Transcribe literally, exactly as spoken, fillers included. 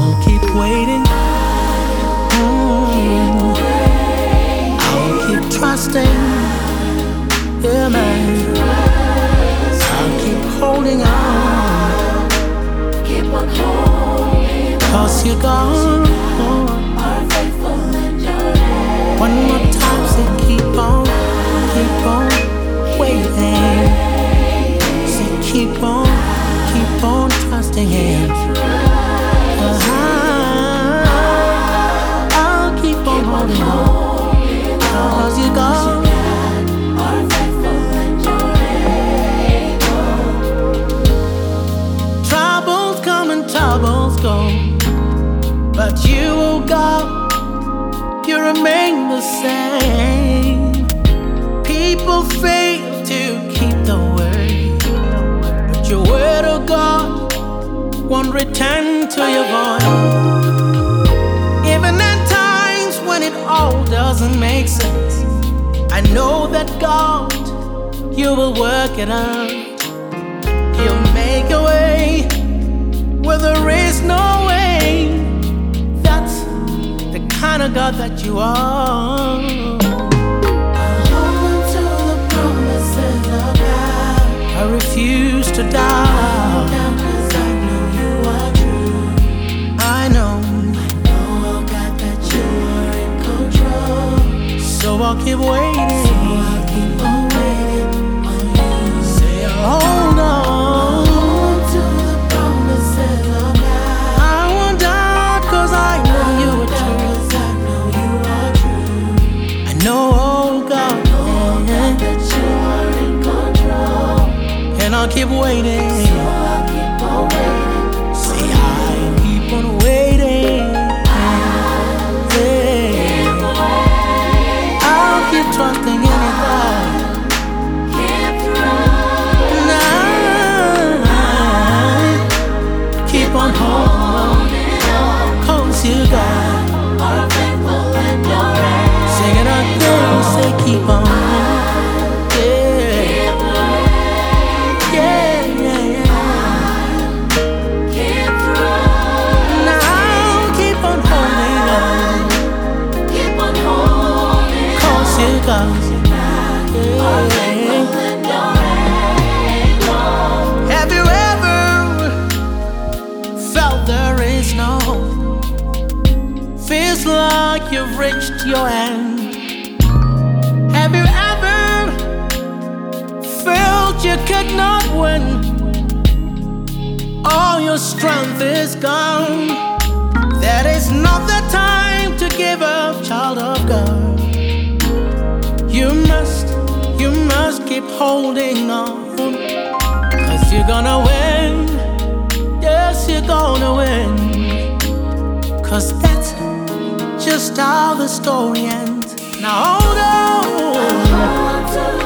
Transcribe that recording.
I'll keep waiting. Mm. I'll keep trusting. Yeah, man. I'll keep holding on. Keep on holding on. Cause you're gone. Are faithful in your hand. One more time, say keep on, keep on waiting. Say keep on, keep on trusting Him. Uh-huh. I'll keep on holding on. Cause you're gone. Are faithful in your hand. Troubles come and troubles go, but you, oh God, you remain the same. People fail to keep the word, but your word, oh God, won't return to your void. Even at times when it all doesn't make sense, I know that God, you will work it out. You'll make a way where there is no way. That's the kind of God that you are. Hold on to the promises of God. I refuse to doubt. Down 'cause I know you are true. I know, I know, oh God, that you are in control. so I'll keep waiting. So I'll keep on waiting on you. Say, hold on. Hold on to the promises of God. I won't doubt 'cause I know you are Down true. 'cause I know you are true. I know, oh God, Oh God, that you are in control. and I'll keep waiting. So I'll keep on waiting. Say, I keep on waiting. Yeah. I'll keep trusting in you, God. Keep running. Nah. Keep on holding on, 'cause you got. Are faithful in your hand. Sing it out there, say keep on. Yeah, yeah, yeah, yeah. Keep running. Now keep on holding on, Keep on holding. 'cause you got. Are faithful in your hand. Have you ever felt there is no hope? Feels like you've reached your end. Have you ever felt you could not win? All your strength is gone. That is not the time to give up, child of God. You must, you must keep holding on, 'cause you're gonna win. Yes, you're gonna win. 'Cause that's just how the story ends. Now hold on. Hold on to